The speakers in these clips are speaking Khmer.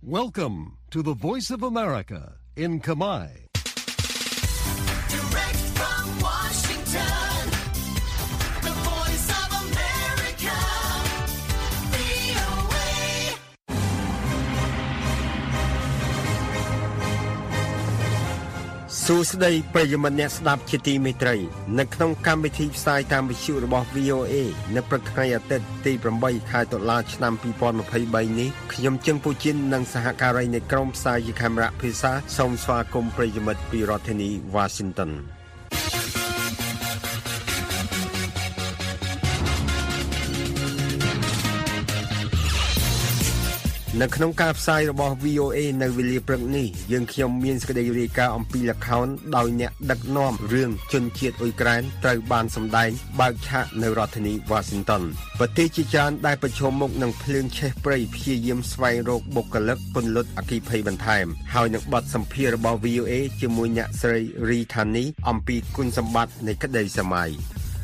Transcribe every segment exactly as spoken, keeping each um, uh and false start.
Welcome to the Voice of America in Khmer. Direct from Washington, the Voice of America, វី អូ เอសួស្តីប្រិយមិត្តអ្នកស្ដាប់ជាទីមេត្រីនៅក្នុងកម្មវិធីផ្សាយតាមវិទ្យុរបស់ វី អូ เอ នៅព្រឹកថ្ងៃអាទិត្យទី8ខែតុលាឆ្នាំ2023នេះខ្ញុំជឹងពូជីននិងសហការីនៃក្រុមផ្សាយជាកាមេរ៉ាភាសាសូមស្វាគមន៍ប្រិយមិត្តពីរដ្ឋធានី Washingtonនៅក្នុងការផ្សាយរបស់ វី អូ เอ នៅវេលាព្រឹកនេះយើងខ្ញុំមានសេចក្តីរាយការណ៍អំពីល្ខោនដោយអ្នកដឹកនាំរឿងជនជាតិអ៊ុយក្រែនត្រូវបានសម្ដែងបើកឆាកនៅរដ្ឋធានី Washington ប្រទេសជាច្រើនដែលប្រឈមមុខនឹងភ្លើងឆេះព្រៃព្យាយាមស្វែងរកបុគ្គលិកពន្លត់អគ្គិភ័យបន្ថែមហើយនឹងបទសម្ភាសន៍របស់ វី អូ เอ ជាមួយអ្នកស្រី រីថានីអំពីគុណសម្បត្តិនៃក្តីសម័យ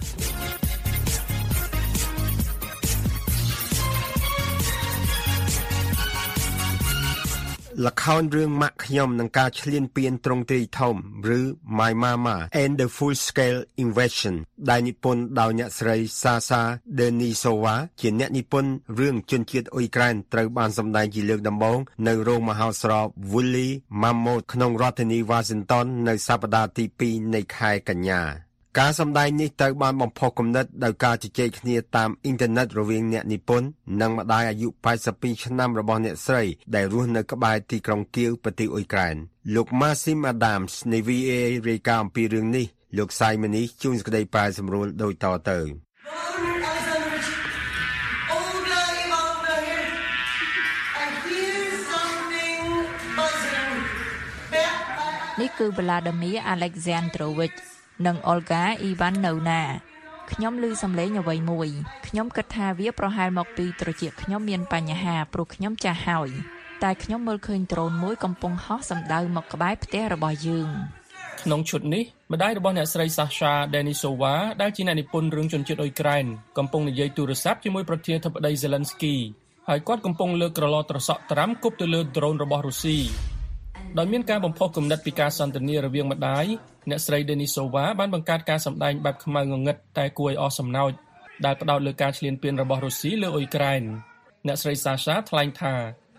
ល្ខោនរឿងម៉ាក់ខ្ញុំនឹងការឈ្លានពានទ្រង់ទ្រាយធំឬ My Mama and the Full Scale Invasion ដែលនិពន្ធដោយអ្នកស្រី Sasha Denisova ជាអ្នកនិពន្ធរឿងជនជាតិអ៊ុយក្រែនត្រូវបានសម្ដែងជាលើកដំបូងនៅរោងមហោស្រព Woolly Mammoth ក្នុងរដ្ឋធានី Washington នៅសប្តាហ៍ទី2នៃខែកញ្ញាការសម្ដែងនេះត្រូវបានបំផុសគំនិតដោយការជជែកគ្នាតាមអ៊ីនធឺណិតរវាងអ្នកនិពន្ធនិងម្ដាយអាយុ82ឆ្នាំរបស់អ្នកស្រីដែលរស់នៅក្បែរទីក្រុងគៀវប្រទេសអ៊ុយក្រែនលោក Maxim Adams នៃ វី អូ เอ រាយការណ៍អំពីរឿងនេះលោក Simon ជួនសេចក្តីប្រែសម្រួលដូចតទៅនេះគឺ Vladimir Alexandrovichនិង Olga Ivanovna ខ្ញុំឮសំឡេងអ្វីមួយខ្ញុំគិតថាវាប្រហែលមកពីត្រចៀកខ្ញុំមានបញ្ហាព្រោះខ្ញុំចាស់ហើយតែខ្ញុំមើលឃើញដ្រូនមួយកំពុងហោះសម្ដៅមកក្បែរផ្ទះរបស់យើងក្នុងឈុតនេះម្ដាយរបស់អ្នកស្រី Sasha Denisova ដែលជាអ្នកនិពន្ធរឿងជនជាតិអ៊ុយក្រែនកំពុងនិយាយទូរស័ព្ទជាមួយប្រធានាធិបតី Zelensky ហើយគាត់កំពុងលើកក្រឡត្រសក់ត្រាំគប់ទៅលើដ្រូនរបស់រុស្ស៊ីដោយមានការបំផុសគំនិតពីការសន្ទនារវាងម្ដាយអ្នកស្រី Denisova បានបង្កើតការសម្ដែងបែបខ្មៅងងឹតតែគួរឲ្យអស់សំណើចដែលផ្ដោតលើការឈ្លានពានរបស់រុស្ស៊ីលើអ៊ុយក្រែនអ្នកស្រី Sasha ថ្លែងថា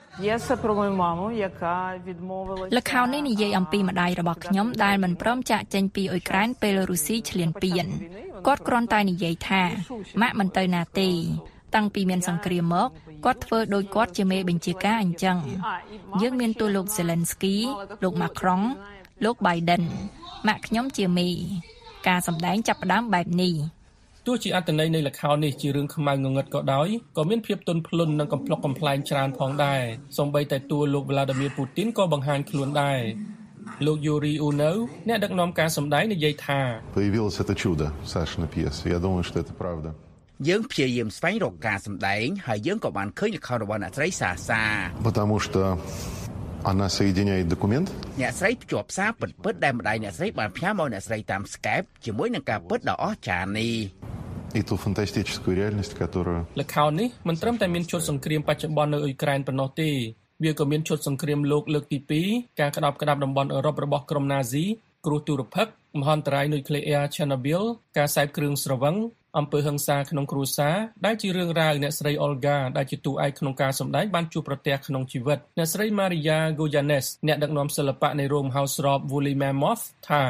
ល្ខោននេះនិយាយអំពីម្ដាយរបស់ខ្ញុំដែលមិនព្រមចាកចេញពីអ៊ុយក្រែនពេលរុស្ស៊ីឈ្លានពានគាត់គ្រាន់តែនិយាយថាម៉ាក់មិនទៅណាទេតាំងពីមានសង្គ្រាមមកគាត់ធ្វើដោយគាត់ជាមេបញ្ជាការអញ្ចឹងយើងមានទូលោក Zelensky លោក Macron លោក Biden ម៉ាក់ខ្ញុំជាមេការសម្ដែងចាប់ផ្ដើមបែបនេះទោះជាអត្ថន័យនៃល្ខោននេះជារឿងខ្មៅងងឹតក៏ដោយក៏មានភាពទន់ភ្លន់និងកំប្លុកកំប្លែងច្រើនផងដែរសូម្បីតែតួលោក Vladimir Putin ក៏បង្ហាញខ្លួនដែរលោក Yuri Unov អ្នកដឹកនាំការសម្ដែងនិយាយថា Появилось это чудо Сашина пьеса Я думаю что это правда យើងព្យាយាមស្វែងរកការសម្ដែងហើយយើងក៏បានឃើញល្ខោនរបស់អ្នកស្រីសាសា Потому что она соединяет документ អ្នកស្រីភ្ជាប់សារពិតពិតដែលម្ដាយអ្នកស្រីបានផ្ញើមកអ្នកស្រីតាម Skype ជាមួយនឹងការពិតដ៏អស្ចារ្យនេះ И ту фантастическую реальность которую ល្ខោននេះមិនត្រឹមតែមានឈុតសង្គ្រាមបច្ចុប្បន្ននៅអ៊ុយក្រែនប៉ុណ្ណោះទេវាក៏មានឈុតសង្គ្រាមលោកលើកទី2ការក្តាប់ក្តាប់តំបន់អឺរ៉ុបរបស់ក្រុមណាស៊ីគ្រោះទុរភិក្សមហន្តរាយនុយក្លេអ៊ែរ Chernobyl ការសេពគ្រឿងស្រវឹងអំពើហិង្សាក្នុងគ្រួសារដែលជារឿងរ៉ាវអ្នកស្រី Olga ដែលជាតួឯកក្នុងការសម្ដែងបានជួបប្រទះក្នុងជីវិតអ្នកស្រី Maria Goyanes អ្នកដឹកនាំសិល្បៈនៃរោង House Rob Woolly Mammoth ថា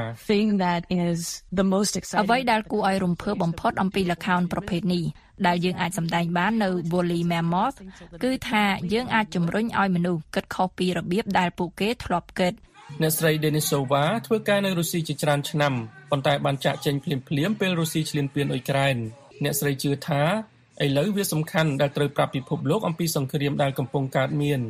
អ្វីដែលគួរឲ្យរំភើបបំផុតអំពីល្ខោនប្រភេទនេះដែលយើងអាចសម្ដែងបាននៅ Woolly Mammoth គឺថាយើងអាចជំរុញឲ្យមនុស្សគិតខុសពីរបៀបដែលពួកគេធ្លាប់គិតអ្នកស្រី Denisova ធ្វើការនៅរុស្ស៊ីជាច្រើនឆ្នាំប៉ុន្តែបានចាកចេញភ្លាមៗពេលរុស្ស៊ីឈ្លានពានអ៊ុយក្រែនអ្នកស្រីជឿថាឥឡូវវាសំខាន់ដែលត្រូវប្រាប់ពិភពលោកអំពីសង្គ្រាមដែលកំពុងកើតមាន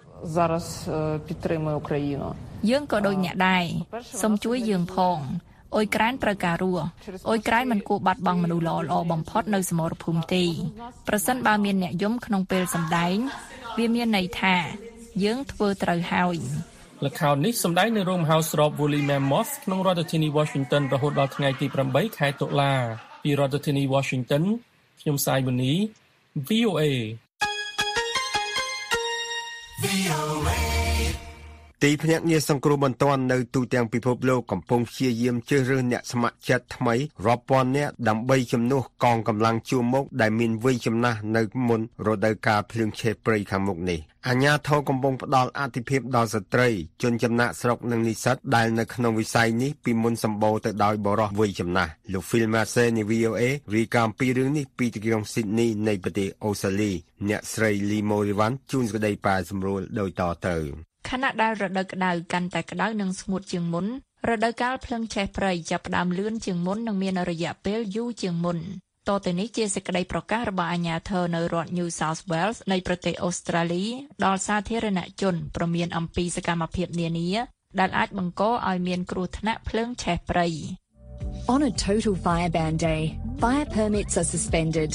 យើងក៏ដូចអ្នកដែរសូមជួយយើងផងអ៊ុយក្រែនត្រូវការរស់អ៊ុយក្រែនមិនគួរបាត់បង់មនុស្សល្អៗបំផុតនៅសមរភូមិទេប្រសិនបើមានអ្នកយំក្នុងពេលសម្ដែងវាមានន័យថាយើងធ្វើត្រូវហើយល្ខោននេះសម្ដែងនៅរោង House Rob Woolly Mammoth ក្នុងរដ្ឋធានី Washington រហូតដល់ថ្ងៃទី8ខែតុលាពីរដ្ឋធានី Washington ខ្ញុំសាយមនី វី អូ เอទីភ្នាក់ងារសង្គ្រោះបន្ទាន់នៅទូទាំងពិភពលោកកំពុងព្យាយាមជ្រើសរើសអ្នកស្ម័គ្រចិត្តថ្មីរាប់ពាន់នាក់ដើម្បីជំនួសកងកម្លាំងជួរមុខដែលមានវ័យចំណាស់នៅមុនរដូវកាលភ្លៀងឆេះព្រៃខាងមុខនេះអាជ្ញាធរកំពុងផ្ដល់អាទិភាពដល់ស្ត្រីជនចំណាក់ស្រុកនិងនិស្សិតដែលនៅក្នុងវិស័យនេះពីមុនសម្បូរទៅដោយបរិសុទ្ធវ័យចំណាស់លោក Phil Massey នៃ V O A រាយការណ៍ពីរឿងនេះពីទីក្រុង Sydney នៃប្រទេសអូស្ត្រាលីអ្នកស្រី Lee Morivan ជួនសេចក្តីប៉ាសម្រួលដោយតទៅខណៈដែលរដូវក្តៅកាន់តែក្តៅនិងស្ងួតជាងមុនរដូវកាលភ្លៀងឆេះព្រៃចាប់ផ្ដើមលឿនជាងមុននិងមានរយៈពេលយូរជាងមុនតទៅនេះជាសេចក្តីប្រកាសរបស់អាជ្ញាធរនៅរដ្ឋ New South Wales នៃប្រទេសអូស្ត្រាលីដល់សាធារណជនព្រមានអំពីសកម្មភាពនានាដែលអាចបង្កឲ្យមានគ្រោះថ្នាក់ភ្លើងឆេះព្រៃ On a total fire ban day, fire permits are suspended.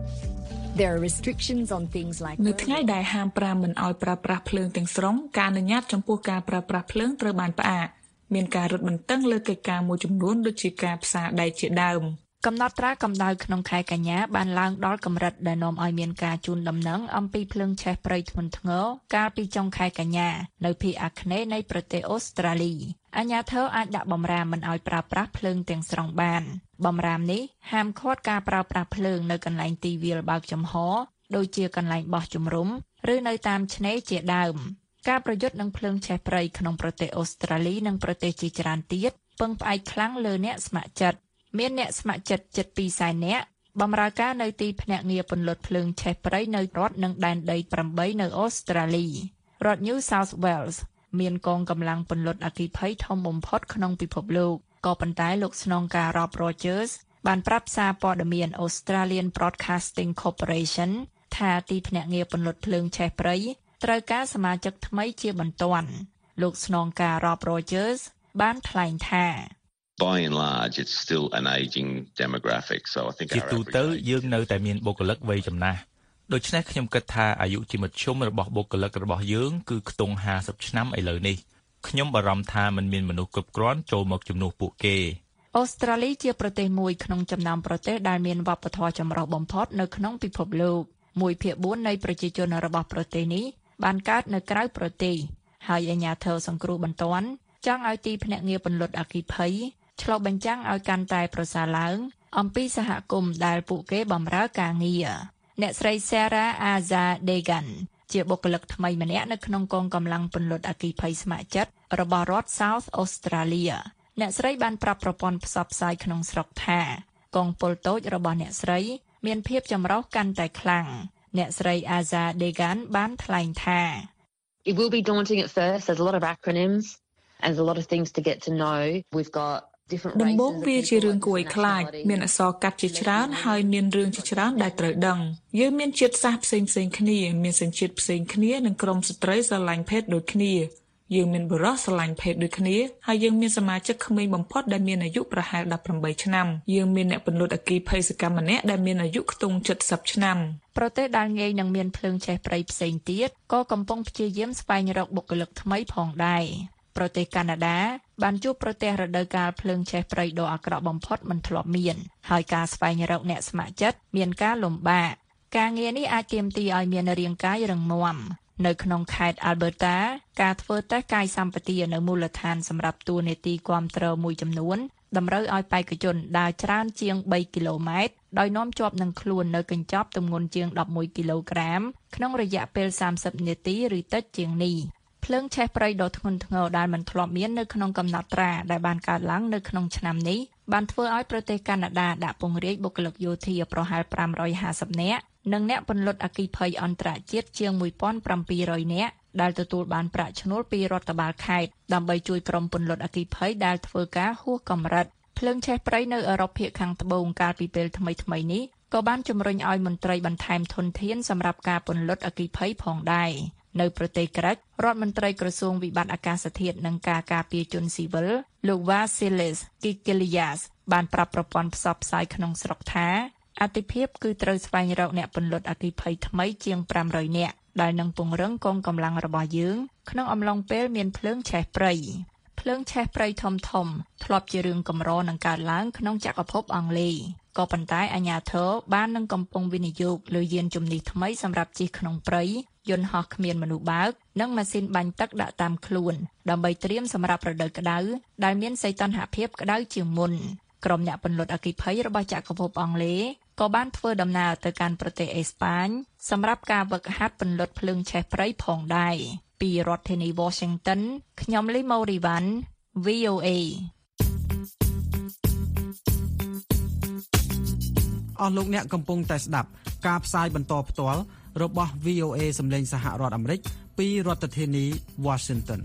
There are restrictions on things like នៅថ្ងៃដែលហាមប្រាមមិនឲ្យប្រើប្រាស់ភ្លើងទាំងស្រុងការអនុញ្ញាតចំពោះការប្រើប្រាស់ភ្លើងត្រូវបានផ្អាកមានការរឹតបន្តឹងលើកិច្ចការមួយចំនួនដូចជាការផ្សារដែកជាដើមកំណត់ត្រាកម្ដៅក្នុងខែកញ្ញាបានឡើងដល់កម្រិតដែលនាំឲ្យមានការជូនដំណឹងអំពីភ្លើងឆេះព្រៃធ្ងន់ធ្ងរកាលពីចុងខែកញ្ញានៅភាគអាគ្នេយ៍នៃប្រទេសអូស្ត្រាលីអាជ្ញាធរអាចដាក់បម្រាមមិនឲ្យប្រើប្រាស់ភ្លើងទាំងស្រុងបានបម្រាមនេះហាមឃាត់ការប្រើប្រាស់ភ្លើងនៅកន្លែងទីវាលបើកចំហដូចជាកន្លែងបោះជំរំឬនៅតាមឆ្នេរជាដើមការប្រយុទ្ធនឹងភ្លើងឆេះព្រៃក្នុងប្រទេសអូស្ត្រាលីនិងប្រទេសជាច្រើនទៀតពឹងផ្អែកខ្លាំងលើអ្នកស្ម័គ្រចិត្តមានអ្នកស្ម័គ្រចិត្តជិតពីរសែននាក់បម្រើការនៅទីភ្នាក់ងារពន្លត់ភ្លើងឆេះព្រៃនៅរដ្ឋនិងដែនដីប្រាំនៅអូស្ត្រាលីរដ្ឋ New South Wales មានកងកម្លាំងពន្លត់អគ្គិភ័យធំបំផុតក្នុងពិភពលោកក៏ប៉ុន្តែលោកស្នងការ Rob Rogers បានប្រាប់សារព័ត៌មាន Australian Broadcasting Corporation ថាទីភ្នាក់ងារពន្លត់ភ្លើងឆេះព្រៃត្រូវការសមាជិកថ្មីជាបន្ទាន់លោកស្នងការ Rob Rogers បានថ្លែងថា By and large it's still an aging demographic so I think ជាទូទៅយើងនៅតែមានបុគ្គលិកវ័យចំណាស់ដូច្នេះខ្ញុំគិតថាអាយុជាមធ្យមរបស់បុគ្គលិករបស់យើងគឺខ្ទង់ห้าสิบឆ្នាំឥឡូវនេះខ្ញុំបារម្ភថាมันមានមនុស្សគ្រប់គ្រាន់ចូលមកជំនួសពួកគេអូស្ត្រាលីជាប្រទេសមួយក្នុងចំណោមប្រទេសដែលមានវប្បធម៌ចម្រុះបំផុតនៅក្នុងពិភពលោកមួយភាគបួននៃប្រជាជនរបស់ប្រទេសនេះបានកើតនៅក្រៅប្រទេសហើយអាជ្ញាធរសង្គ្រោះបន្ទាន់ចង់ឲ្យទីភ្នាក់ងារពន្លត់អគ្គិភ័យឆ្លុះបញ្ចាំងឲ្យកាន់តែប្រសើរឡើងអំពីសហគមន៍ដែលពួកគេបម្រើការងារអ្នកស្រី Sarah Azar-Degan ជាបុគ្គលិកថ្មីម្នាក់នៅក្នុងកងកម្លាំងពន្លត់អគ្គិភ័យស្ម័គ្រចិត្តរបស់រដ្ឋ South Australia អ្នកស្រីបានប្រាប់ប្រព័ន្ធផ្សព្វផ្សាយក្នុងស្រុកថាកងពលតូចរបស់អ្នកស្រីមានភាពចម្រុះកាន់តែខ្លាំងអ្នកស្រី Azar-Degan បានថ្លែងថា It will be daunting at first. There's a lot of acronyms and there's a lot of things to get to know. We've gotដំបូងវាជារឿងគួរឲ្យខ្លាចមានអក្សរកាត់ជាច្រើនហើយមានរឿងជាច្រើនដែលត្រូវដឹងយើងមានជាតិសាសន៍ផ្សេងផ្សេងគ្នាមានសញ្ជាតិផ្សេងគ្នានិងក្រុមស្ត្រីស្រឡាញ់ភេទដូចគ្នាយើងមានបុរសស្រឡាញ់ភេទដូចគ្នាហើយយើងមានសមាជិកក្មេងបំផុតដែលមានអាយុប្រហែលដប់ប្រាំបីឆ្នាំយើងមានអ្នកពន្លត់អគ្គិភ័យសកម្មម្នាក់ដែលមានអាយុខ្ទង់ជិតសិបឆ្នាំប្រទេសដែលងាយនឹងមានភ្លើងឆេះព្រៃផ្សេងទៀតក៏កំពុងព្យាយាមស្វែងរកបុគ្គលិកថ្មីផងដែរប្រទេសកាណាដាបានជួបប្រទះរដូវកាលភ្លើងឆេះព្រៃដ៏អាក្រក់បំផុតមិនធ្លាប់មានហើយការស្វែងរកអ្នកស្ម័គ្រចិត្តមានការលំបាកការងារនេះអាចទាមទារឲ្យមានរាងកាយរឹងមាំនៅក្នុងខេត្ត Alberta ការធ្វើតេស្តកាយសម្បទានៅមូលដ្ឋានសម្រាប់តួនាទីគាំទ្រមួយចំនួនតម្រូវឲ្យបេក្ខជនដើរច្រើនជាងបីគីឡូម៉ែត្រដោយនាំជាប់នឹងខ្លួននៅកញ្ចប់ទម្ងន់ជាងដប់មួយគីឡូក្រាមក្នុងរយៈពេលសាមសិបនាទីឬតិចជាងនេះភ្លើងឆេះព្រៃដ៏ធ្ងន់ធ្ងរដែលមិនធ្លាប់មាននៅក្នុងកំណត់ត្រាដែលបានកើតឡើងនៅក្នុងឆ្នាំនេះបានធ្វើឲ្យប្រទេសកាណាដាដាក់ពង្រាយបុគ្គលិកយោធាប្រហែលប្រាំរយហាសិបនាក់និងអ្នកពន្លត់អគ្គិភ័យអន្តរជាតិជាងមួយពាន់ប្រាំពីររយនាក់ដែលទទួលបានប្រាក់ឈ្នួលពីរដ្ឋបាលខេត្តដើម្បីជួយក្រុមពន្លត់អគ្គិភ័យដែលធ្វើការហួសកម្រិតភ្លើងឆេះព្រៃនៅអឺរ៉ុបភាគខាងត្បូងកាលពីពេលថ្មីៗនេះក៏បានជំរុញឲ្យមន្ត្រីបន្ថែមធនធានសម្រាប់ការពន្លត់អគ្គិភ័យផងដែរនៅប្រទេសក្រិករដ្ឋមន្ត្រីក្រសួងវិបត្តិអាកាសធាតុនិងការការពារជនស៊ីវិលលោក Vasilis Kikilias បានប្រាប់ប្រព័ន្ធផ្សព្វផ្សាយក្នុងស្រុកថាអាទិភាពគឺត្រូវស្វែងរកអ្នកពន្លត់អគ្គិភ័យថ្មីជាងប្រាំរយនាក់ដែលនឹងពង្រឹងកងកម្លាំងរបស់យើងក្នុងអំឡុងពេលមានភ្លើងឆេះព្រៃភ្លើងឆេះព្រៃធំធំធ្លាប់ជារឿងកម្រនឹងកើតឡើងក្នុងចក្រភពអង់គ្លេសក៏ប៉ុន្តែអាជ្ញាធរបាននឹងកំពុងវិនិយោគលើយានជំនិះថ្មីសម្រាប់ជិះក្នុងព្រៃយន្តហោះគ្មានមនុស្សបើកនិងម៉ាស៊ីនបាញ់ទឹកដាក់តាមខ្លួនដើម្បីត្រៀមសម្រាប់រដូវក្តៅដែលមានសីតុណ្ហភាពក្តៅជាងមុនក្រុមអ្នកពន្លត់អគ្គិភ័យរបស់ចក្រភពអង់គ្លេសក៏បានធ្វើដំណើរទៅកាន់ប្រទេសអេស្ប៉ាញសម្រាប់ការហ្វឹកហាត់ពន្លត់ភ្លើងឆេះព្រៃផងដែរពីរដ្ឋធានី Washington ខ្ញុំលីម៉ូរីវ៉ាន់ V O A អស់លោកអ្នកកំពុងតែស្ដាប់ការផ្សាយបន្តផ្ទាល់របស់ V O A សម្លេងសហរដ្ឋអាមេរិកពីរដ្ឋធានី Washington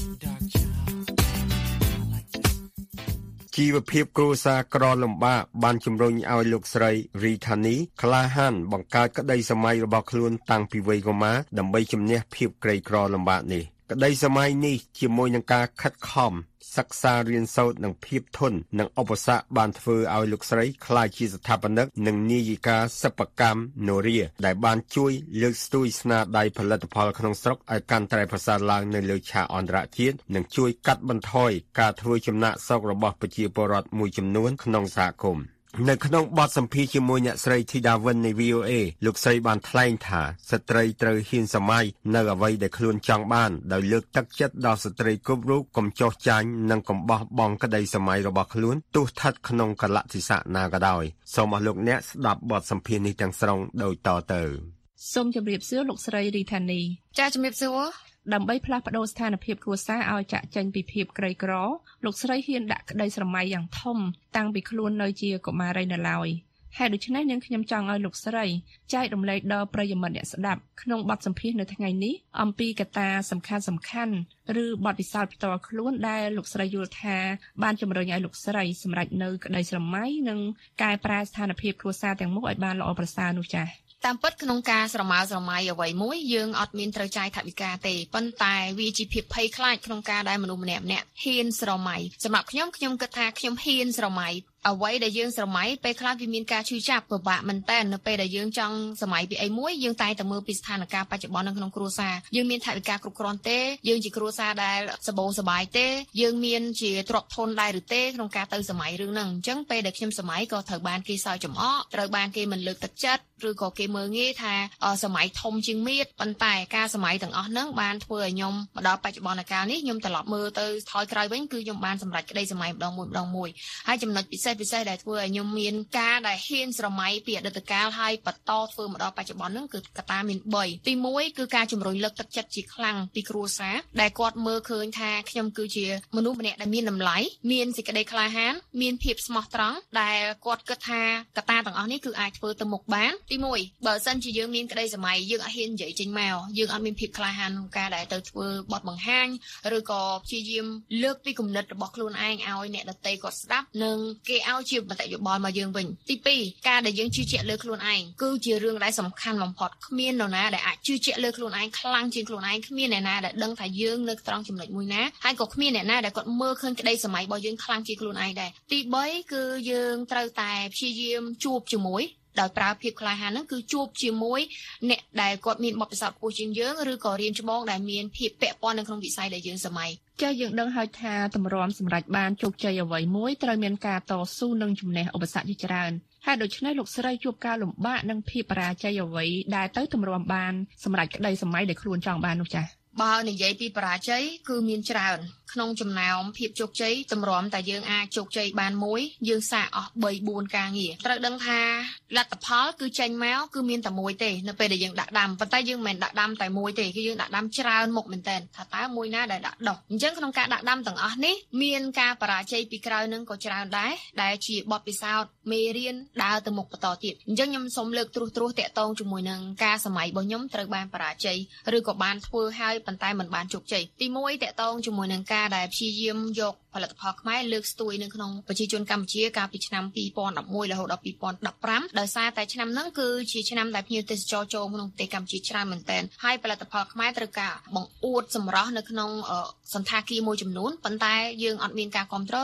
ជីវភាពគ្រួសារក្រលំបាកបានជំរុញឲ្យលោកស្រីរីថានីក្លាហានបង្កើតក្តីសម័យរបស់ខ្លួនតាំងពីវ័យកុមារដើម្បីជំនះភាពក្រីក្រលំបាកនេះក្តីសម័យនេះជាមួយនឹងការខិតខំសិក្សារៀនសូត្រនិងភាពធន់និងឧបសគ្គបានធ្វើឲ្យលោកស្រីក្លាយជាស្ថាបនិកនិងនាយិកាសិប្បកម្មនរាដែលបានជួយលើកស្ទួយស្នាដៃផលិតផលក្នុងស្រុកឲ្យកាន់តែប្រសើរឡើងនៅលើឆាកអន្តរជាតិនិងជួយកាត់បន្ថយការធ្វើចំណាកស្រុករបស់ប្រជាពលរដ្ឋមួយចំនួនក្នុងសហគមន៍នៅក្នុងបទសម្ភាសន៍ជាមួយអ្នកស្រីធីតាវិននៃ V O A លោកស្រីបានថ្លែងថាស្ត្រីត្រូវហ៊ានសម័យនៅអ្វីដែលខ្លួនចង់បានដោយលើកទឹកចិត្តដល់ស្ត្រីគ្រប់រូបកុំចោះចាញ់និងកុំបោះបង់ក្តីសម័យរបស់ខ្លួនទោះស្ថិតក្នុងកលៈទេសៈណាក៏ដោយសូមអស់លោកអ្នកស្ដាប់បទសម្ភាសន៍នេះទាំងស្រុងដូចតទៅសូមជម្រាបសួរលោកស្រីរីថានីចាជំរាបសួរដើម្បីផ្លាស់ប្ដូរស្ថានភាពគ្រួសារឲ្យចាក់ចែងពីភាពក្រីក្រលោកស្រីហ៊ានដាក់ក្តីស្រមៃយ៉ាងធំតាំងពីខ្លួននៅជាកុមារីនៅឡើយហេតុដូច្នេះនាងខ្ញុំចង់ឲ្យលោកស្រីចែករំលែកដល់ប្រិយមិត្តអ្នកស្ដាប់ក្នុងបទសម្ភាសន៍នៅថ្ងៃនេះអំពីកត្តាសំខាន់សំខាន់ឬបទពិសោធន៍ផ្ទាល់ខ្លួនដែលលោកស្រីយល់ថាបានជំរុញឲ្យលោកស្រីសម្រេចនៅក្តីស្រមៃនិងកែប្រែស្ថានភាពគ្រួសារទាំងមូលឲ្យបានល្អប្រសើរនោះចា៎តាមពិតក្នុងការស្រមើស្រមៃអ្វីមួយយើងអត់មានត្រូវចាយថវិកាទេប៉ុន្តែវាជាភាពភ័យខ្លាចក្នុងការដែលមនុស្សម្នាក់ម្នាក់ហ៊ានស្រមៃសម្រាប់ខ្ញុំខ្ញុំគិតថាខ្ញុំហ៊ានស្រមៃអ្វីដែលយើងស្រមៃពេលខ្លះវាមានការឈឺចាប់ពិបាកមែនតើនៅពេលដែលយើងចង់សម័យពីអីមួយយើងតែតែមើលពីស្ថានភាពបច្ចុប្បន្ននៅក្នុងគ្រួសារយើងមានថវិកាគ្រប់គ្រាន់ទេយើងជាគ្រួសារដែលសបោសបាយទេយើងមានជាទ្រព្យធនដែរឬទេក្នុងការទៅសម័យរឿងហ្នឹងអញ្ចឹងពេលដែលខ្ញុំសម័យក៏ត្រូវបានគេសើចចំអកត្រូវបានគេមិនលើកទឹកចិត្តឬក៏គេមើលងាយថាសម័យធំជាងមៀតប៉ុន្តែការសម័យទាំងអស់ហ្នឹងបានធ្វើឲ្យខ្ញុំមកដល់បច្ចុប្បន្នកាលនេះខ្ញុំត្រឡប់មើលទៅថយក្រោយវិញគឺខ្ញុំបានសម្រេចក្តីសម័យម្ដងមួយម្ដងមួយហើយចំណុចពិសេសពិសេសដែលធ្វើឲ្យខ្ញុំមានការដែលហ៊ានស្រមៃពីអតីតកាលហើយបន្តធ្វើមកដល់បច្ចុប្បន្នហ្នឹងគឺកត្តាមានបីទីមួយគឺការជំរុញលើកទឹកចិត្តជាខ្លាំងពីគ្រួសារដែលគាត់មើលឃើញថាខ្ញុំគឺជាមនុស្សម្នាក់ដែលមានតម្លៃមានសេចក្តីក្លាហានមានភាពស្មោះត្រង់ដែលគាត់គិតថាកត្តាទាំងអស់នេះគឺអាចធ្វើទៅមុខបានទីមួយបើសិនជាយើងមានក្តីសម័យយើងអត់ហ៊ាននិយាយចេញមកយើងអត់មានភាពក្លាហានក្នុងការដែលទៅធ្វើបទបង្ហាញឬក៏ព្យាយាមលើកពីគំនិតរបស់ខ្លួនឯងឲ្យអ្នកដទៃគាត់ស្ដាប់និងគេឲ្យជាមតិយោបល់មកយើងវិញទីពីរការដែលយើងជឿជាក់លើខ្លួនឯងគឺជារឿងដែលសំខាន់បំផុតគ្មាននរណាដែលអាចជឿជាក់លើខ្លួនឯងខ្លាំងជាងខ្លួនឯងគ្មានអ្នកណាដែលដឹងថាយើងនៅត្រង់ចំណុចមួយណាហើយក៏គ្មានអ្នកណាដែលគាត់មើលឃើញក្តីសម័យរបស់យើងខ្លាំងជាងខ្លួនឯងដែរទីបីគឺយើងត្រូវតែព្យាយាមជួបជាមួយដោយប្រើភាពក្លាហានហ្នឹងគឺជួបជាមួយអ្នកដែលគាត់មានបទពិសោធន៍ខ្ពស់ជាងយើងឬក៏រៀនច្បងដែលមានភាពពាក់ព័ន្ធនៅក្នុងវិស័យដែលយើងសម័យចា៎យើងដឹងហើយថាតម្រាំសម្រាប់បានជោគជ័យអ្វីមួយត្រូវមានការតស៊ូនិងជំនះឧបសគ្គជាច្រើនហើយដូច្នេះលោកស្រីជួបការលំបាកនិងភាពបរាជ័យអ្វីដែលទៅតម្រាំបានសម្រាប់ក្តីសម័យដែលខ្លួនចង់បាននោះចា៎បើនិយាយពីបរាជ័យគឺមានច្រើនក្នុងចំណោមភាពជោគជ័យតម្រាំតែយើងអាចជោគជ័យបានមួយយើងសាកអស់បីបួនការងារត្រូវដឹងថាលទ្ធផលគឺចេញមកគឺមានតែមួយទេនៅពេលដែលយើងដាក់ដាំប៉ុន្តែយើងមិនមែនដាក់ដាំតែមួយទេគឺយើងដាក់ដាំច្រើនមុខមែនតើថាតើមួយណាដែលដាក់ដុះអញ្ចឹងក្នុងការដាក់ដាំទាំងអស់នេះមានការបរាជ័យពីក្រោយនឹងក៏ច្រើនដែរដែលជាបទពិសោធន៍មេរៀនដើរទៅមុខបន្តទៀតអញ្ចឹងខ្ញុំសូមលើកត្រួសត្រាសតាក់ទងជាមួយនឹងការសម័យរបស់ខ្ញុំត្រូវបានបរាជ័យឬក៏បានធ្វើហើយប៉ុន្តែមិនបានជោគជ័យទីមួយតាក់ទងជាមួយនឹងការដែលព្យាយាមយកផលិតផលខ្មែរលើកស្ទួយនៅក្នុងប្រជាជនកម្ពុជាកាលពីឆ្នាំពីរពាន់ដប់មួយរហូតដល់ពីរពាន់ដប់ប្រាំដោយសារតែឆ្នាំហ្នឹងគឺជាឆ្នាំដែលភ្ញៀវទេសចរចូលក្នុងប្រទេសកម្ពុជាច្រើនមែនទែនហើយផលិតផលខ្មែរត្រូវការបង្អួតសម្រស់នៅក្នុងសន្តាគារមួយចំនួនប៉ុន្តែយើងអត់មានការគ្រប់គ្រងឬក៏